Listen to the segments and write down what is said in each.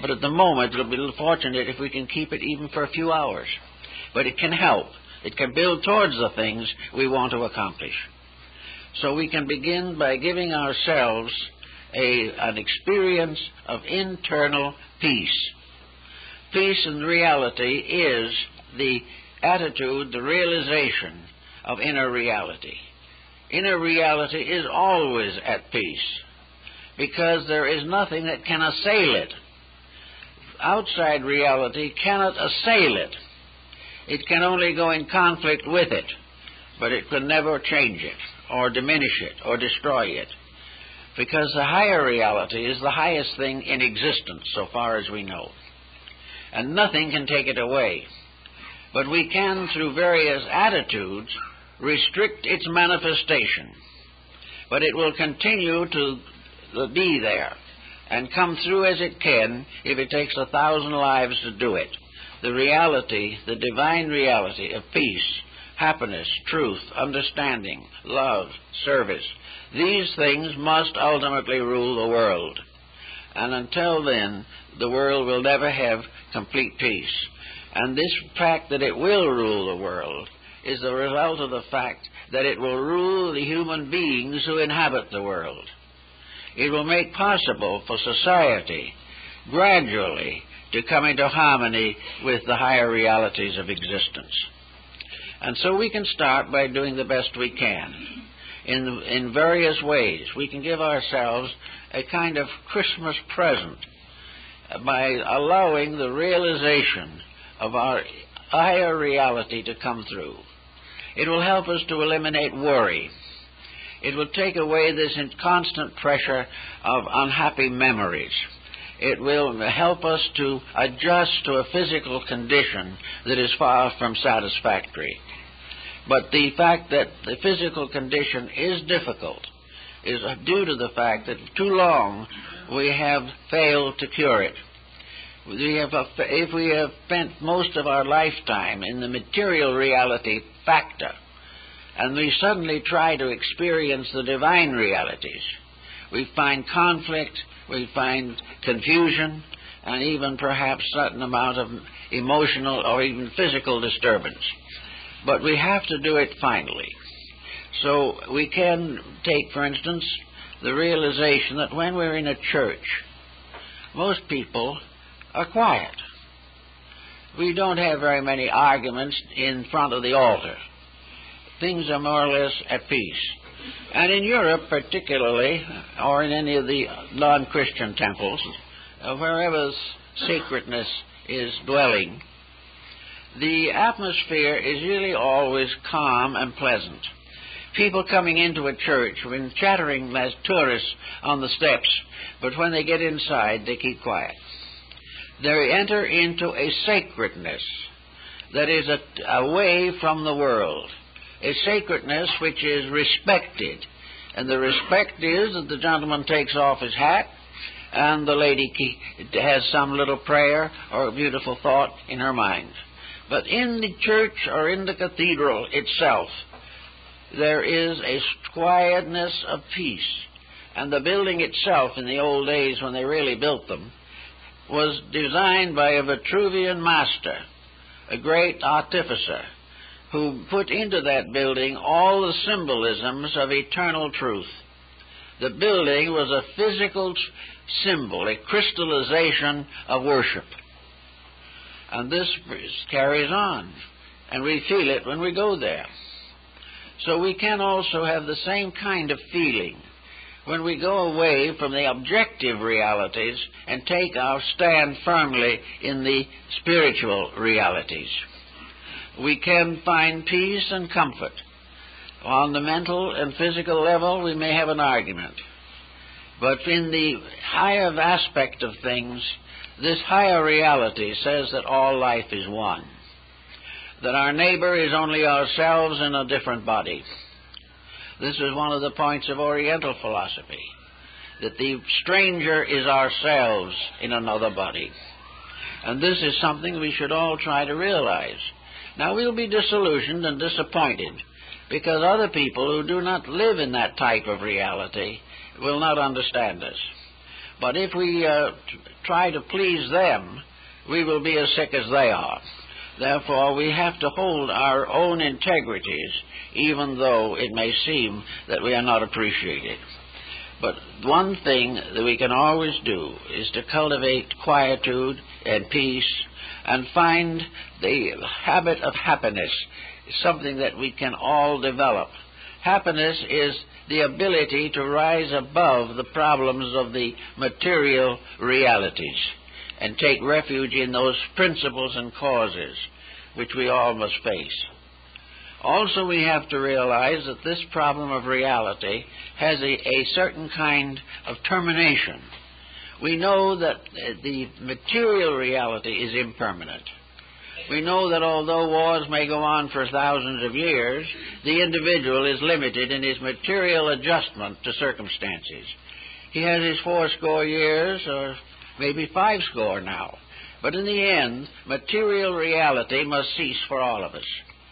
But at the moment, it'll be fortunate if we can keep it even for a few hours. But it can help. It can build towards the things we want to accomplish. So we can begin by giving ourselves an experience of internal peace. Peace in reality is the attitude, the realization of inner reality. Inner reality is always at peace because there is nothing that can assail it. Outside reality cannot assail it. It can only go in conflict with it, but it can never change it or diminish it or destroy it, because the higher reality is the highest thing in existence so far as we know, and nothing can take it away. But we can, through various attitudes, restrict its manifestation, but it will continue to be there and come through as it can if it takes 1,000 lives to do it. The reality, the divine reality of peace, happiness, truth, understanding, love, service, these things must ultimately rule the world. And until then, the world will never have complete peace. And this fact that it will rule the world is the result of the fact that it will rule the human beings who inhabit the world. It will make possible for society gradually to come into harmony with the higher realities of existence. And so we can start by doing the best we can in various ways. We can give ourselves a kind of Christmas present by allowing the realization of our higher reality to come through. It will help us to eliminate worry. It will take away this constant pressure of unhappy memories. It will help us to adjust to a physical condition that is far from satisfactory. But the fact that the physical condition is difficult is due to the fact that too long we have failed to cure it. If we have spent most of our lifetime in the material reality factor, and we suddenly try to experience the divine realities, we find conflict, we find confusion, and even perhaps a certain amount of emotional or even physical disturbance. But we have to do it finally. So we can take, for instance, the realization that when we're in a church, most people are quiet. We don't have very many arguments in front of the altar. Things are more or less at peace. And in Europe particularly, or in any of the non-Christian temples, wherever sacredness is dwelling, the atmosphere is really always calm and pleasant. People coming into a church have been chattering as tourists on the steps, but when they get inside, they keep quiet. They enter into a sacredness that is away from the world, a sacredness which is respected. And the respect is that the gentleman takes off his hat and the lady has some little prayer or a beautiful thought in her mind. But in the church or in the cathedral itself, there is a quietness of peace. And the building itself, in the old days when they really built them, was designed by a Vitruvian master, a great artificer, who put into that building all the symbolisms of eternal truth. The building was a physical symbol, a crystallization of worship. And this carries on, and we feel it when we go there. So we can also have the same kind of feeling when we go away from the objective realities and take our stand firmly in the spiritual realities. We can find peace and comfort. On the mental and physical level, we may have an argument. But in the higher aspect of things, this higher reality says that all life is one, that our neighbor is only ourselves in a different body. This is one of the points of Oriental philosophy, that the stranger is ourselves in another body. And this is something we should all try to realize. Now, we'll be disillusioned and disappointed because other people who do not live in that type of reality will not understand us. But if we try to please them, we will be as sick as they are. Therefore, we have to hold our own integrities, even though it may seem that we are not appreciated. But one thing that we can always do is to cultivate quietude and peace and find the habit of happiness, something that we can all develop. Happiness is the ability to rise above the problems of the material realities and take refuge in those principles and causes which we all must face. Also, we have to realize that this problem of reality has a certain kind of termination. We know that the material reality is impermanent. We know that although wars may go on for thousands of years, the individual is limited in his material adjustment to circumstances. He has his 80 years, or maybe 50 now. But in the end, material reality must cease for all of us.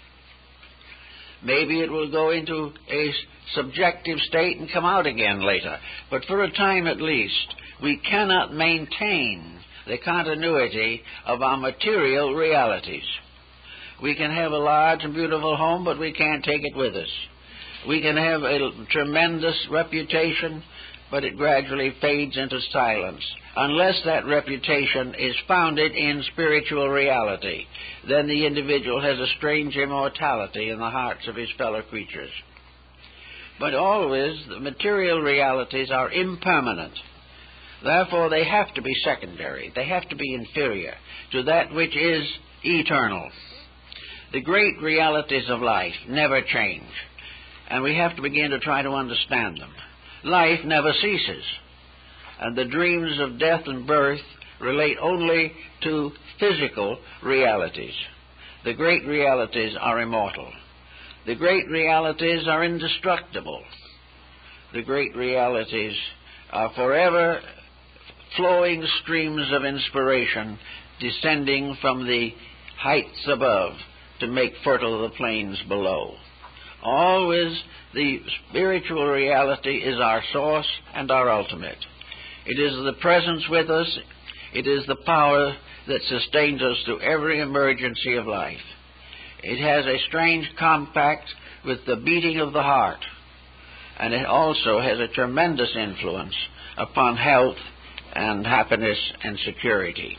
Maybe it will go into a subjective state and come out again later. But for a time at least, we cannot maintain the continuity of our material realities. We can have a large and beautiful home, but we can't take it with us. We can have a tremendous reputation, but it gradually fades into silence. Unless that reputation is founded in spiritual reality, then the individual has a strange immortality in the hearts of his fellow creatures. But always, the material realities are impermanent. Therefore, they have to be secondary. They have to be inferior to that which is eternal. The great realities of life never change, and we have to begin to try to understand them. Life never ceases, and the dreams of death and birth relate only to physical realities. The great realities are immortal. The great realities are indestructible. The great realities are forever flowing streams of inspiration descending from the heights above to make fertile the plains below. Always the spiritual reality is our source and our ultimate. It is the presence with us. It is the power that sustains us through every emergency of life. It has a strange compact with the beating of the heart, and it also has a tremendous influence upon health and happiness and security.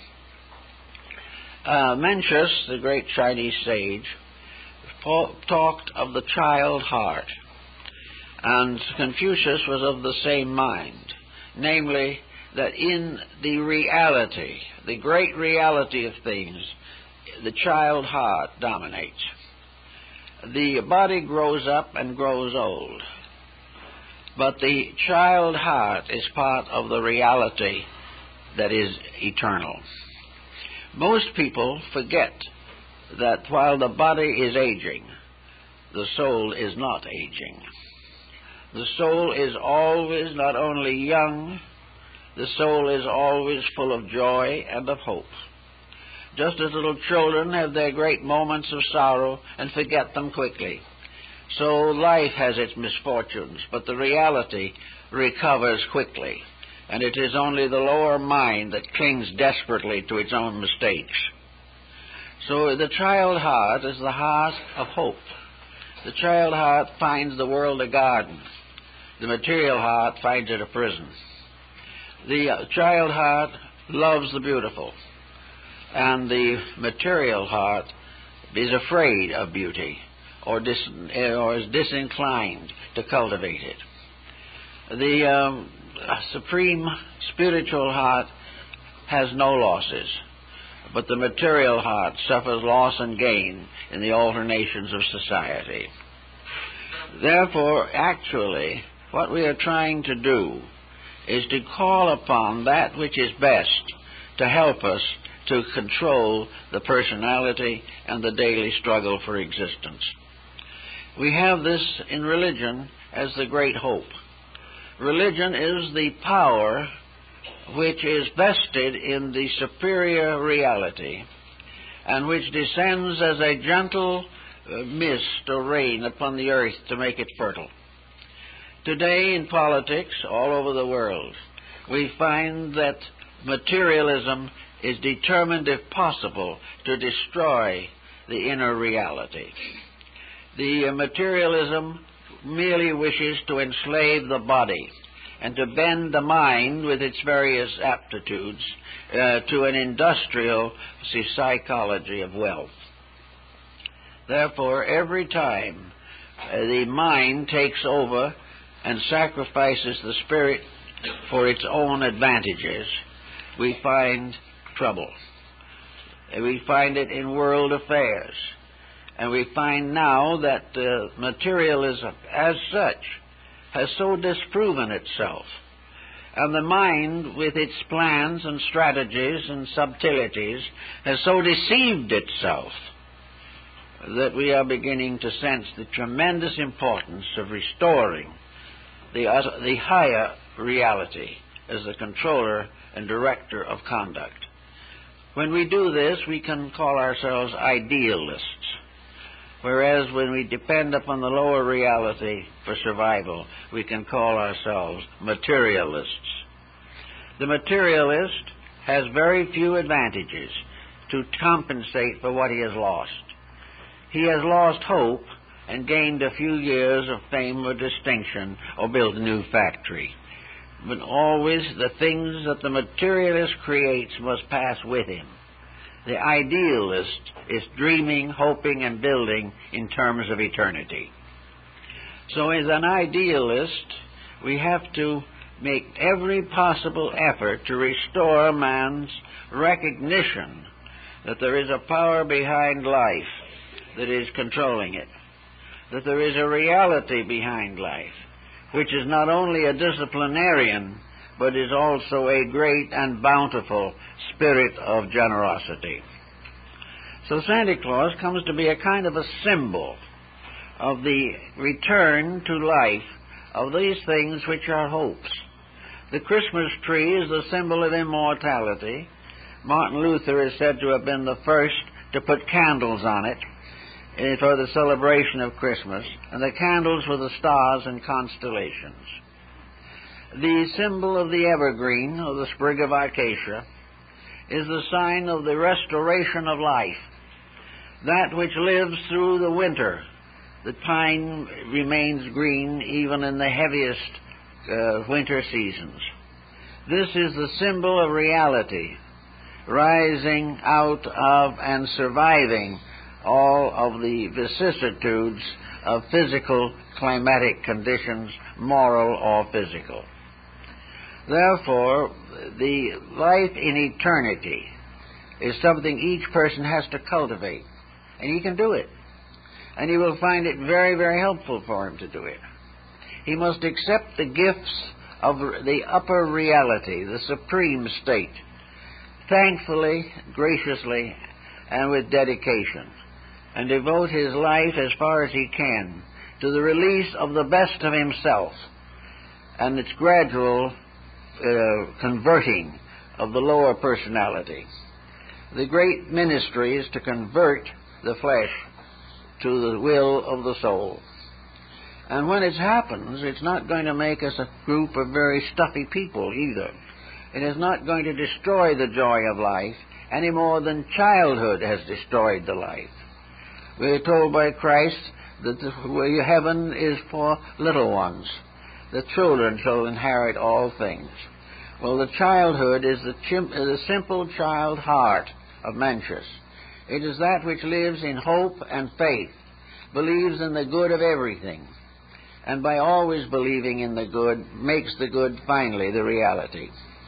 Mencius, the great Chinese sage, talked of the child heart, and Confucius was of the same mind, namely that in the reality, the great reality of things, the child heart dominates. The body grows up and grows old, but the child heart is part of the reality that is eternal. Most people forget that while the body is aging, the soul is not aging. The soul is always not only young, the soul is always full of joy and of hope. Just as little children have their great moments of sorrow and forget them quickly, so life has its misfortunes, but the reality recovers quickly, and it is only the lower mind that clings desperately to its own mistakes. So the child heart is the heart of hope. The child heart finds the world a garden. The material heart finds it a prison. The child heart loves the beautiful, and the material heart is afraid of beauty or is disinclined to cultivate it. The supreme spiritual heart has no losses, but the material heart suffers loss and gain in the alternations of society. Therefore, actually, what we are trying to do is to call upon that which is best to help us to control the personality and the daily struggle for existence. We have this in religion as the great hope. Religion is the power which is vested in the superior reality and which descends as a gentle mist or rain upon the earth to make it fertile. Today in politics all over the world, we find that materialism is determined, if possible, to destroy the inner reality. The materialism merely wishes to enslave the body and to bend the mind with its various aptitudes to an industrial psychology of wealth. Therefore, every time the mind takes over and sacrifices the spirit for its own advantages, we find trouble. We find it in world affairs. And we find now that materialism as such has so disproven itself, and the mind with its plans and strategies and subtleties has so deceived itself, that we are beginning to sense the tremendous importance of restoring the higher reality as the controller and director of conduct. When we do this, we can call ourselves idealists, whereas when we depend upon the lower reality for survival, we can call ourselves materialists. The materialist has very few advantages to compensate for what he has lost. He has lost hope and gained a few years of fame or distinction or built a new factory. But always the things that the materialist creates must pass with him. The idealist is dreaming, hoping, and building in terms of eternity. So as an idealist, we have to make every possible effort to restore man's recognition that there is a power behind life that is controlling it, that there is a reality behind life, which is not only a disciplinarian, but is also a great and bountiful spirit of generosity. So Santa Claus comes to be a kind of a symbol of the return to life of these things which are hopes. The Christmas tree is the symbol of immortality. Martin Luther is said to have been the first to put candles on it for the celebration of Christmas, and the candles were the stars and constellations. The symbol of the evergreen, or the sprig of acacia, is the sign of the restoration of life, that which lives through the winter. The pine remains green even in the heaviest winter seasons. This is the symbol of reality, rising out of and surviving all of the vicissitudes of physical climatic conditions, moral or physical. Therefore, the life in eternity is something each person has to cultivate, and he can do it. And he will find it very, very helpful for him to do it. He must accept the gifts of the upper reality, the supreme state, thankfully, graciously, and with dedication, and devote his life as far as he can to the release of the best of himself and its gradual converting of the lower personality. The great ministry is to convert the flesh to the will of the soul. And when it happens, it's not going to make us a group of very stuffy people either. It is not going to destroy the joy of life any more than childhood has destroyed the life. We are told by Christ that heaven is for little ones. The children shall inherit all things. Well, the childhood is the simple child heart of Mencius. It is that which lives in hope and faith, believes in the good of everything, and by always believing in the good, makes the good finally the reality.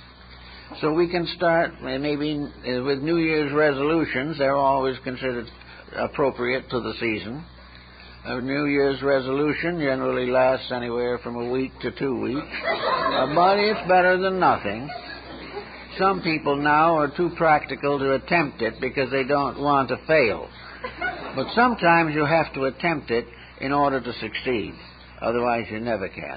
So we can start maybe with New Year's resolutions. They're always considered appropriate to the season. A New Year's resolution generally lasts anywhere from a week to 2 weeks, but it's better than nothing. Some people now are too practical to attempt it because they don't want to fail. But sometimes you have to attempt it in order to succeed. Otherwise you never can.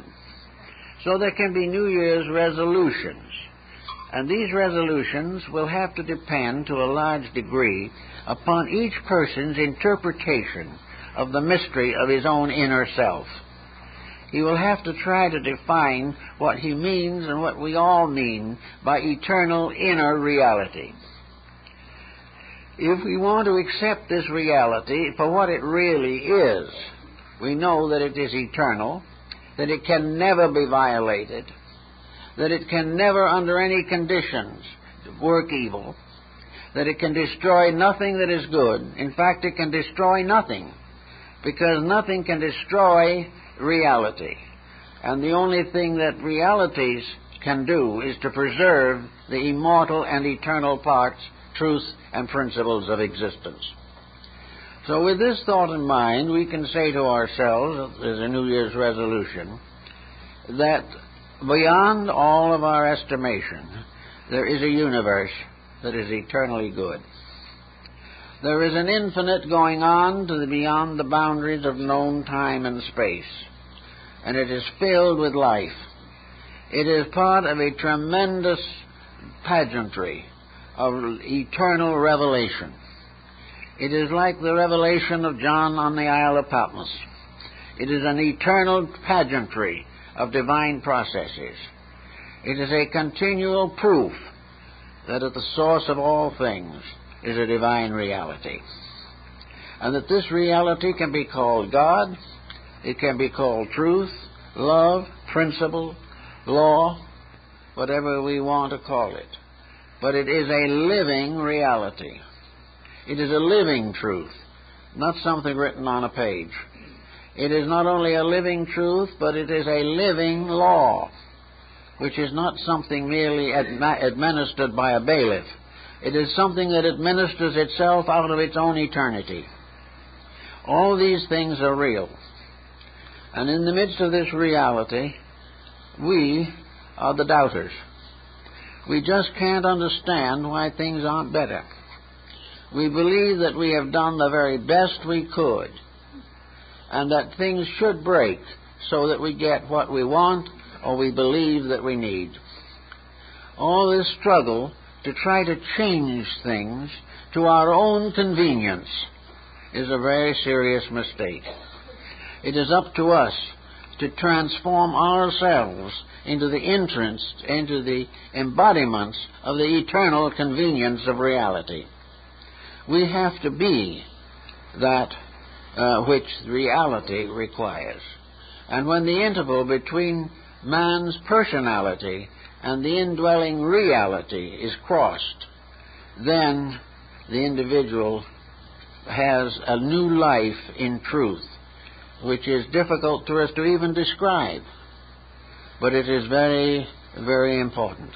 So there can be New Year's resolutions. And these resolutions will have to depend to a large degree upon each person's interpretation of the mystery of his own inner self. he will have to try to define what he means and what we all mean by eternal inner reality. If we want to accept this reality for what it really is, we know that it is eternal, that it can never be violated, that it can never under any conditions work evil, that it can destroy nothing that is good. In fact, it can destroy nothing, because nothing can destroy reality. And the only thing that realities can do is to preserve the immortal and eternal parts, truth, and principles of existence. So with this thought in mind, we can say to ourselves, as a New Year's resolution, that beyond all of our estimation, there is a universe that is eternally good. There is an infinite going on to beyond the boundaries of known time and space, and it is filled with life. It is part of a tremendous pageantry of eternal revelation. It is like the revelation of John on the Isle of Patmos. It is an eternal pageantry of divine processes. It is a continual proof that at the source of all things is a divine reality, and that this reality can be called God, it can be called truth, love, principle, law, whatever we want to call it. But it is a living reality. It is a living truth, not something written on a page. It is not only a living truth, but it is a living law, which is not something merely administered by a bailiff. It is something that administers itself out of its own eternity. All these things are real. And in the midst of this reality, we are the doubters. We just can't understand why things aren't better. We believe that we have done the very best we could, and that things should break so that we get what we want or we believe that we need. All this struggle to try to change things to our own convenience is a very serious mistake. It is up to us to transform ourselves into the embodiments of the eternal convenience of reality. We have to be that which reality requires. And when the interval between man's personality and the indwelling reality is crossed, then the individual has a new life in truth, which is difficult for us to even describe, but it is very, very important.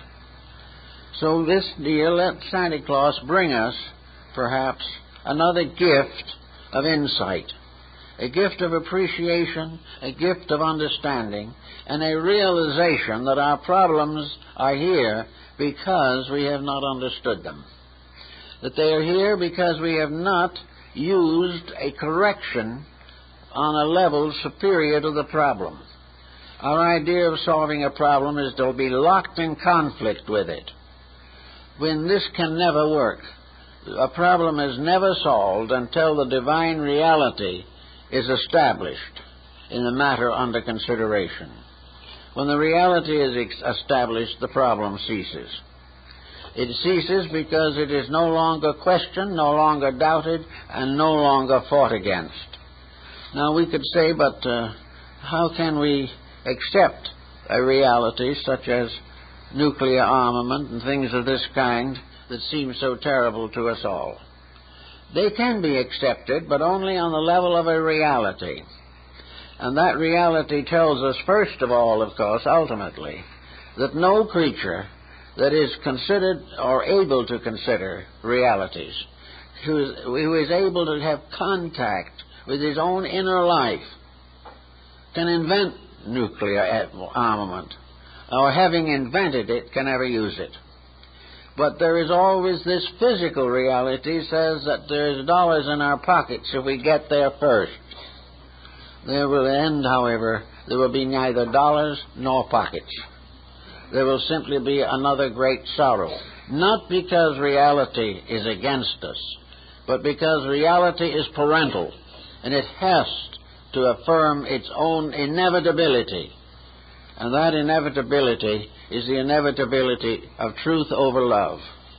So this year, let Santa Claus bring us, perhaps, another gift of insight, a gift of appreciation, a gift of understanding, and a realization that our problems are here because we have not understood them. That they are here because we have not used a correction on a level superior to the problem. Our idea of solving a problem is to be locked in conflict with it, when this can never work. A problem is never solved until the divine reality is established in the matter under consideration. When the reality is established, the problem ceases. It ceases because it is no longer questioned, no longer doubted, and no longer fought against. Now we could say, but how can we accept a reality such as nuclear armament and things of this kind that seem so terrible to us all? They can be accepted, but only on the level of a reality. And that reality tells us, first of all, of course, ultimately, that no creature that is considered or able to consider realities, who is able to have contact with his own inner life, can invent nuclear armament, or having invented it, can ever use it. But there is always this physical reality says that there's dollars in our pockets if we get there first. There will end, however, there will be neither dollars nor pockets. There will simply be another great sorrow, not because reality is against us, but because reality is parental, and it has to affirm its own inevitability. And that inevitability is the inevitability of truth over love,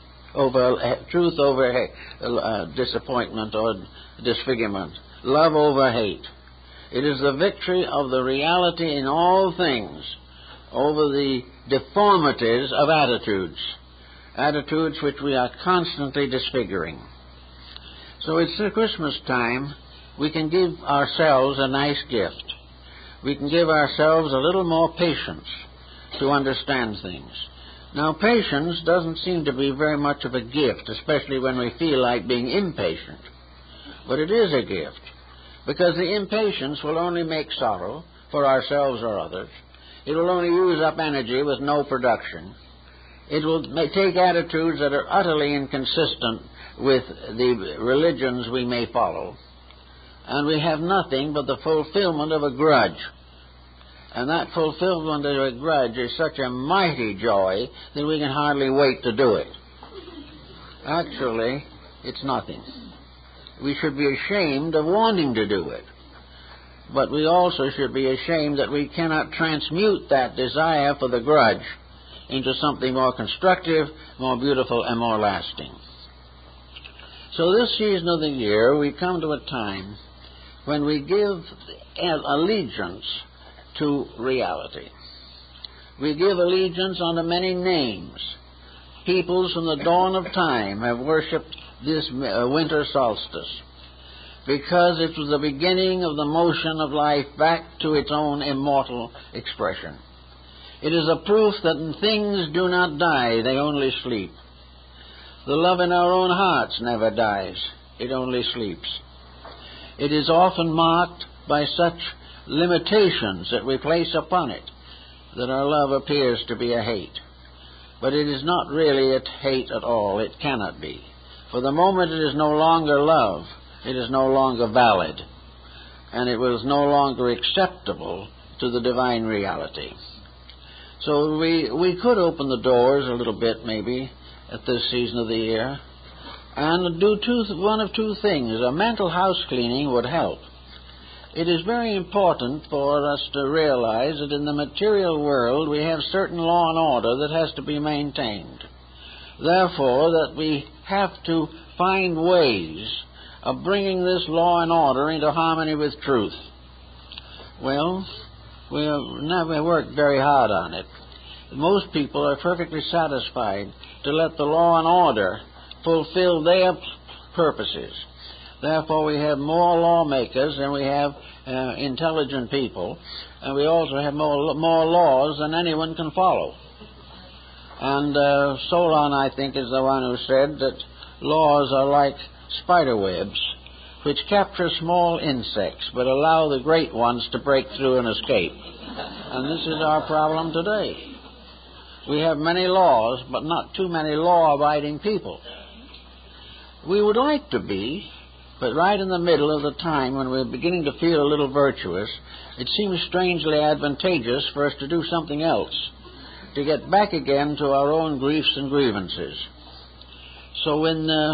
truth over disappointment or disfigurement, love over hate. It is the victory of the reality in all things over the deformities of attitudes which we are constantly disfiguring. So it's the Christmas time. We can give ourselves a nice gift. We can give ourselves a little more patience to understand things. Now, patience doesn't seem to be very much of a gift, especially when we feel like being impatient. But it is a gift, because the impatience will only make sorrow for ourselves or others. It will only use up energy with no production. It will take attitudes that are utterly inconsistent with the religions we may follow. And we have nothing but the fulfillment of a grudge. And that fulfillment of a grudge is such a mighty joy that we can hardly wait to do it. Actually, it's nothing. We should be ashamed of wanting to do it. But we also should be ashamed that we cannot transmute that desire for the grudge into something more constructive, more beautiful, and more lasting. So this season of the year, we come to a time when we give allegiance to reality. We give allegiance unto many names. Peoples from the dawn of time have worshipped this winter solstice because it was the beginning of the motion of life back to its own immortal expression. It is a proof that things do not die, they only sleep. The love in our own hearts never dies, it only sleeps. It is often marked by such limitations that we place upon it that our love appears to be a hate. But it is not really a hate at all. It cannot be. For the moment it is no longer love, it is no longer valid, and it was no longer acceptable to the divine reality. So we could open the doors a little bit, maybe, at this season of the year, and do one of two things. A mental house cleaning would help. It is very important for us to realize that in the material world we have certain law and order that has to be maintained. Therefore, that we have to find ways of bringing this law and order into harmony with truth. Well, we have never worked very hard on it. Most people are perfectly satisfied to let the law and order fulfill their purposes. Therefore, we have more lawmakers than we have intelligent people, and we also have more laws than anyone can follow. And Solon, I think, is the one who said that laws are like spider webs, which capture small insects but allow the great ones to break through and escape. And this is our problem today. We have many laws, but not too many law-abiding people. We would like to be, but right in the middle of the time when we're beginning to feel a little virtuous, it seems strangely advantageous for us to do something else, to get back again to our own griefs and grievances. So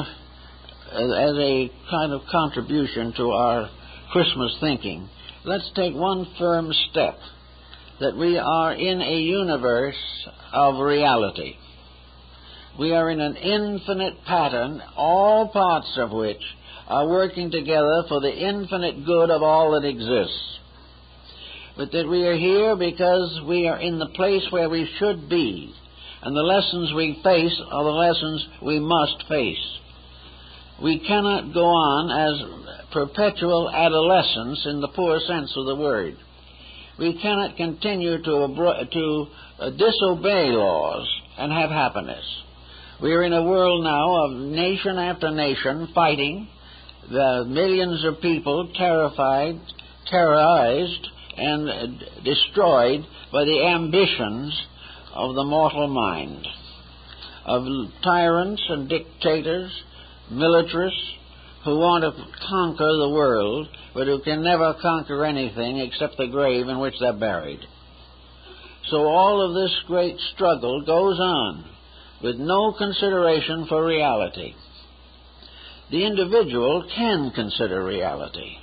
as a kind of contribution to our Christmas thinking, let's take one firm step, that we are in a universe of reality. We are in an infinite pattern, all parts of which are working together for the infinite good of all that exists. But that we are here because we are in the place where we should be, and the lessons we face are the lessons we must face. We cannot go on as perpetual adolescents in the poor sense of the word. We cannot continue to disobey laws and have happiness. We are in a world now of nation after nation fighting, the millions of people terrified, terrorized, and destroyed by the ambitions of the mortal mind, of tyrants and dictators, militarists who want to conquer the world, but who can never conquer anything except the grave in which they're buried. So all of this great struggle goes on with no consideration for reality. The individual can consider reality.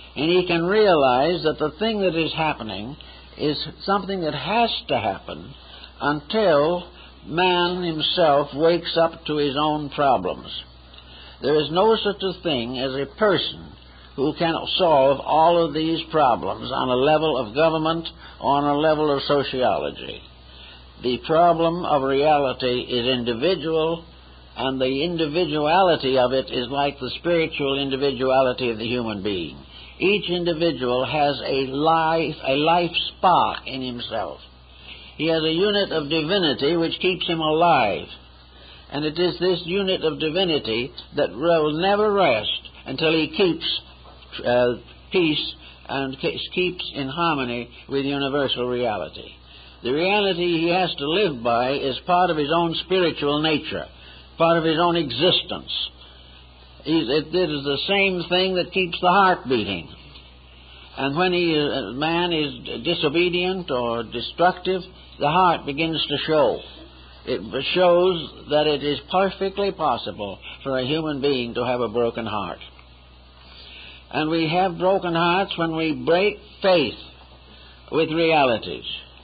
And he can realize that the thing that is happening is something that has to happen until man himself wakes up to his own problems. There is no such a thing as a person who can solve all of these problems on a level of government or on a level of sociology. The problem of reality is individual, and the individuality of it is like the spiritual individuality of the human being. Each individual has a life spark in himself. He has a unit of divinity which keeps him alive. And it is this unit of divinity that will never rest until he keeps peace and keeps in harmony with universal reality. The reality he has to live by is part of his own spiritual nature, part of his own existence. It is the same thing that keeps the heart beating. And when man is disobedient or destructive, the heart begins to show. It shows that it is perfectly possible for a human being to have a broken heart. And we have broken hearts when we break faith with realities.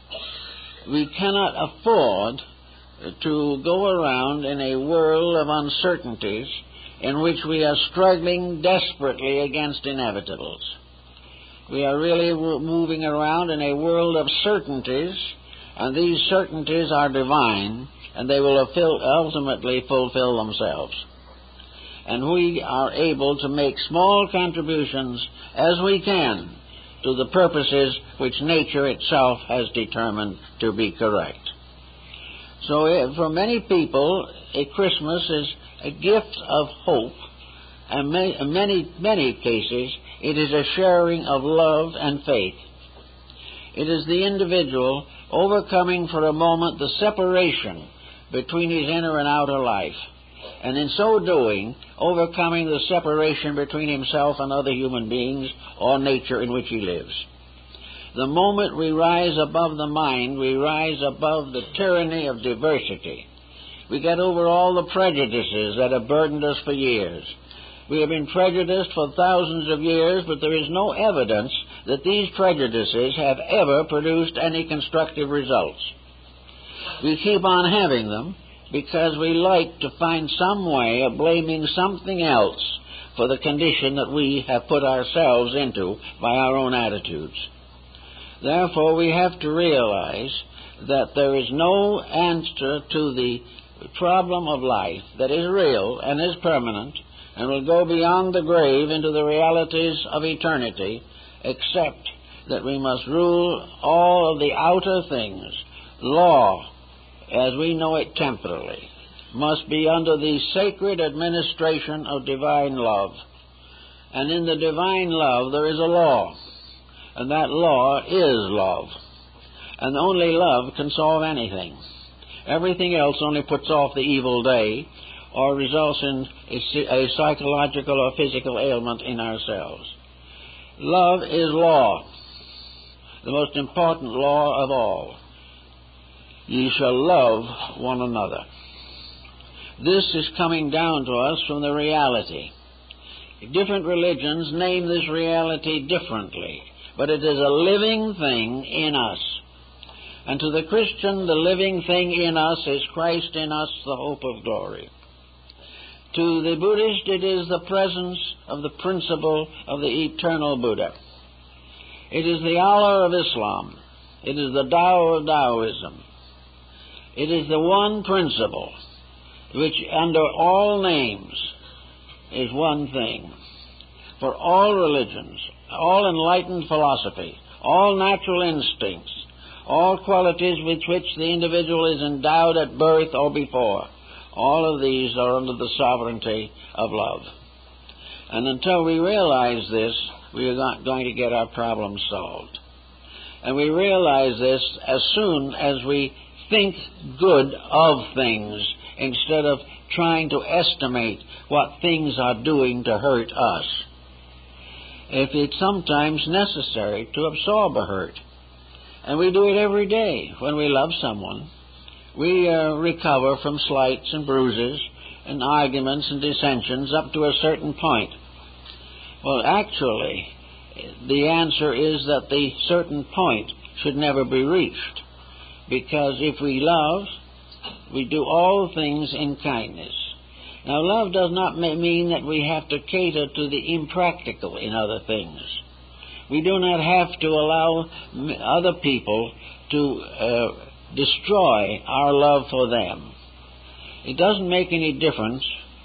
We cannot afford to go around in a world of uncertainties in which we are struggling desperately against inevitables. We are really moving around in a world of certainties, and these certainties are divine, and they will ultimately fulfill themselves. And we are able to make small contributions as we can to the purposes which nature itself has determined to be correct. So for many people, a Christmas is a gift of hope, and in many cases, it is a sharing of love and faith. It is the individual overcoming for a moment the separation between his inner and outer life, and in so doing, overcoming the separation between himself and other human beings or nature in which he lives. The moment we rise above the mind, we rise above the tyranny of diversity. We get over all the prejudices that have burdened us for years. We have been prejudiced for thousands of years, but there is no evidence that these prejudices have ever produced any constructive results. We keep on having them because we like to find some way of blaming something else for the condition that we have put ourselves into by our own attitudes. Therefore, we have to realize that there is no answer to the problem of life that is real and is permanent and will go beyond the grave into the realities of eternity, except that we must rule all of the outer things. Law, as we know it temporally, must be under the sacred administration of divine love. And in the divine love there is a law, and that law is love. And only love can solve anything. Everything else only puts off the evil day or results in a psychological or physical ailment in ourselves. Love is law, the most important law of all. Ye shall love one another. This is coming down to us from the reality. Different religions name this reality differently, but it is a living thing in us. And to the Christian, the living thing in us is Christ in us, the hope of glory. To the Buddhist, it is the presence of the principle of the eternal Buddha. It is the Allah of Islam. It is the Tao of Taoism. It is the one principle which under all names is one thing. For all religions, all enlightened philosophy, all natural instincts, all qualities with which the individual is endowed at birth or before, all of these are under the sovereignty of love. And until we realize this, we are not going to get our problems solved. And we realize this as soon as we think good of things instead of trying to estimate what things are doing to hurt us. If it's sometimes necessary to absorb a hurt, and we do it every day when we love someone, we recover from slights and bruises and arguments and dissensions up to a certain point. Well, actually, the answer is that the certain point should never be reached. Because if we love, we do all things in kindness. Now, love does not mean that we have to cater to the impractical in other things. We do not have to allow other people to destroy our love for them. It doesn't make any difference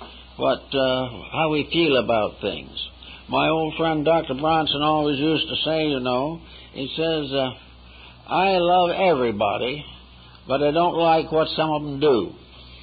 how we feel about things. My old friend Dr. Bronson always used to say, he says, I love everybody, but I don't like what some of them do.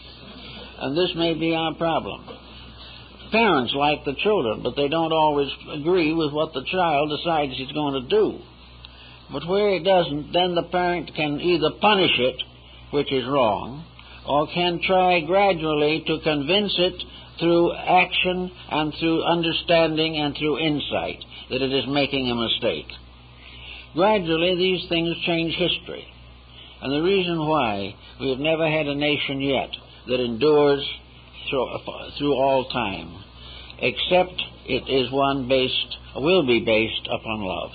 And this may be our problem. Parents like the children, but they don't always agree with what the child decides he's going to do. But where it doesn't, then the parent can either punish it, which is wrong, or can try gradually to convince it through action and through understanding and through insight that it is making a mistake. Gradually, these things change history. And the reason why we have never had a nation yet that endures through all time, except it is one will be based upon love.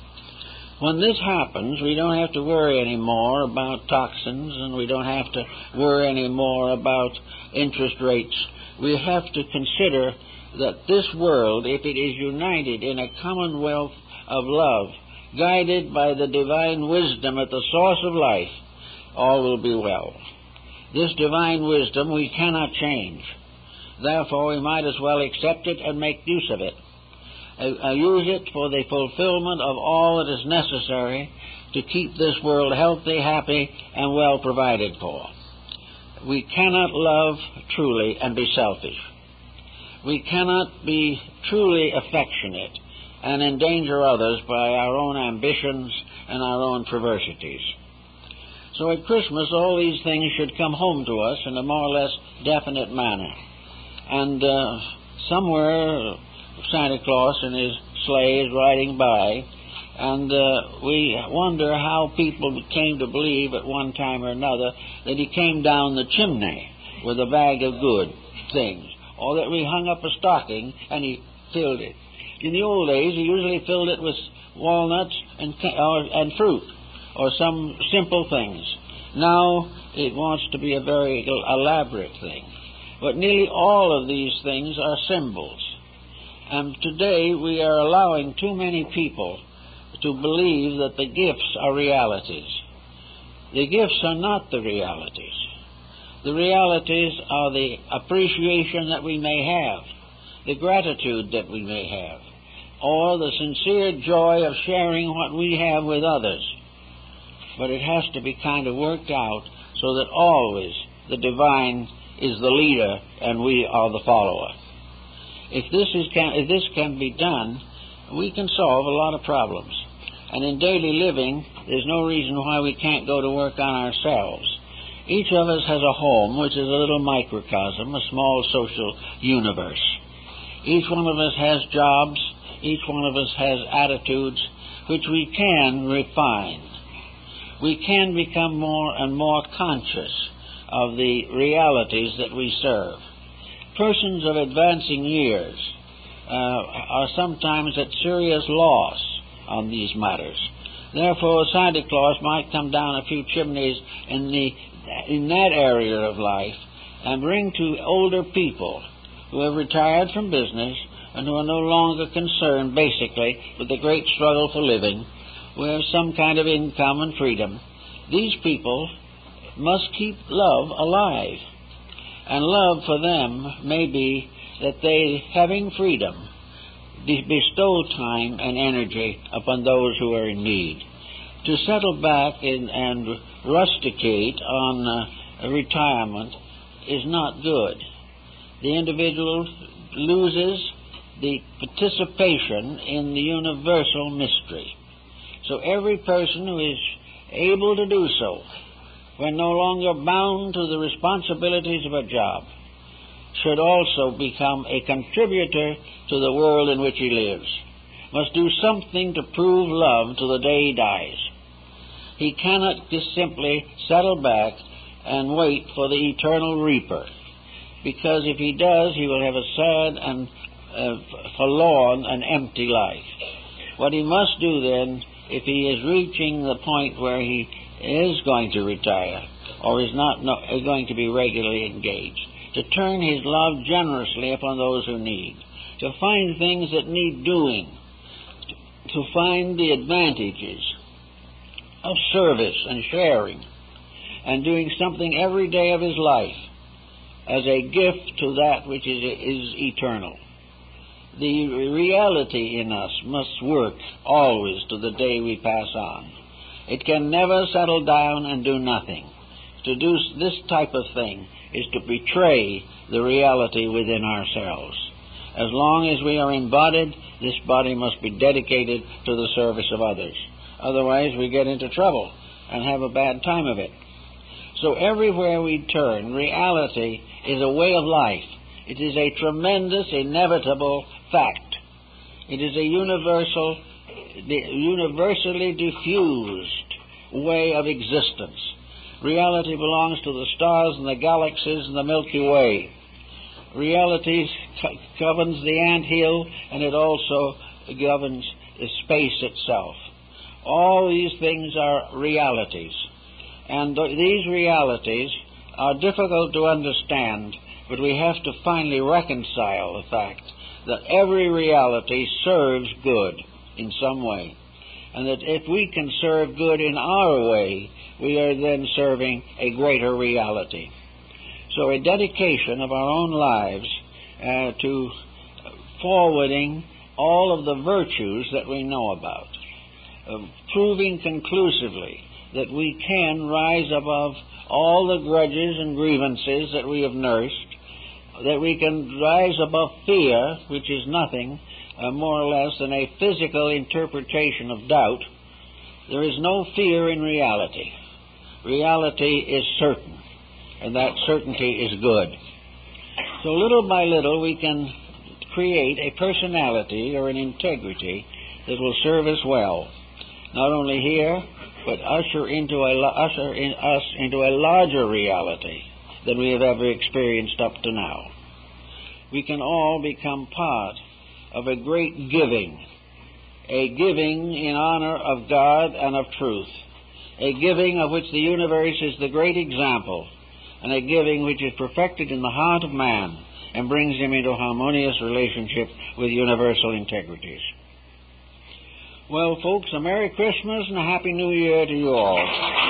When this happens, we don't have to worry anymore about toxins, and we don't have to worry anymore about interest rates. We have to consider that this world, if it is united in a commonwealth of love, guided by the divine wisdom at the source of life, all will be well. This divine wisdom we cannot change. Therefore, we might as well accept it and make use of it. Use it for the fulfillment of all that is necessary to keep this world healthy, happy, and well provided for. We cannot love truly and be selfish. We cannot be truly affectionate and endanger others by our own ambitions and our own perversities. So at Christmas, all these things should come home to us in a more or less definite manner. And somewhere Santa Claus in his sleigh is riding by, and we wonder how people came to believe at one time or another that he came down the chimney with a bag of good things, or that we hung up a stocking and he filled it. In the old days, he usually filled it with walnuts and fruit, or some simple things. Now it wants to be a very elaborate thing. But nearly all of these things are symbols. And today we are allowing too many people to believe that the gifts are realities. The gifts are not the realities. The realities are the appreciation that we may have, the gratitude that we may have, or the sincere joy of sharing what we have with others. But it has to be kind of worked out so that always the divine is the leader and we are the follower. If this can be done, we can solve a lot of problems. And in daily living, there's no reason why we can't go to work on ourselves. Each of us has a home, which is a little microcosm, a small social universe. Each one of us has jobs. Each one of us has attitudes which we can refine. We can become more and more conscious of the realities that we serve. Persons of advancing years are sometimes at serious loss on these matters. Therefore, Santa Claus might come down a few chimneys in that area of life and bring to older people who have retired from business and who are no longer concerned, basically, with the great struggle for living, who have some kind of income and freedom. These people must keep love alive. And love for them may be that they, having freedom, bestow time and energy upon those who are in need. To settle back and rusticate on retirement is not good. The individual loses the participation in the universal mystery. So every person who is able to do so, when no longer bound to the responsibilities of a job, should also become a contributor to the world in which he lives, must do something to prove love to the day he dies. He cannot just simply settle back and wait for the eternal reaper, because if he does, he will have a sad and forlorn and empty life. What he must do then, if he is reaching the point where he is going to retire, or is going to be regularly engaged, to turn his love generously upon those who need, to find things that need doing, to find the advantages of service and sharing, and doing something every day of his life as a gift to that which is eternal. The reality in us must work always to the day we pass on. It can never settle down and do nothing. To do this type of thing is to betray the reality within ourselves. As long as we are embodied, this body must be dedicated to the service of others. Otherwise, we get into trouble and have a bad time of it. So everywhere we turn, reality is a way of life. It is a tremendous, inevitable fact. It is a universally diffused way of existence. Reality belongs to the stars and the galaxies and the Milky Way. Reality governs the anthill, and it also governs space itself. All these things are realities. And these realities are difficult to understand, but we have to finally reconcile the fact that every reality serves good in some way. And that if we can serve good in our way, we are then serving a greater reality. So a dedication of our own lives to forwarding all of the virtues that we know about, proving conclusively that we can rise above all the grudges and grievances that we have nursed, that we can rise above fear, which is nothing more or less than a physical interpretation of doubt. There is no fear in reality. Reality is certain, and that certainty is good. So little by little we can create a personality or an integrity that will serve us well, not only here, but usher us into a larger reality than we have ever experienced up to now. We can all become part of a great giving, a giving in honor of God and of truth, a giving of which the universe is the great example, and a giving which is perfected in the heart of man and brings him into harmonious relationship with universal integrities. Well, folks, a Merry Christmas and a Happy New Year to you all.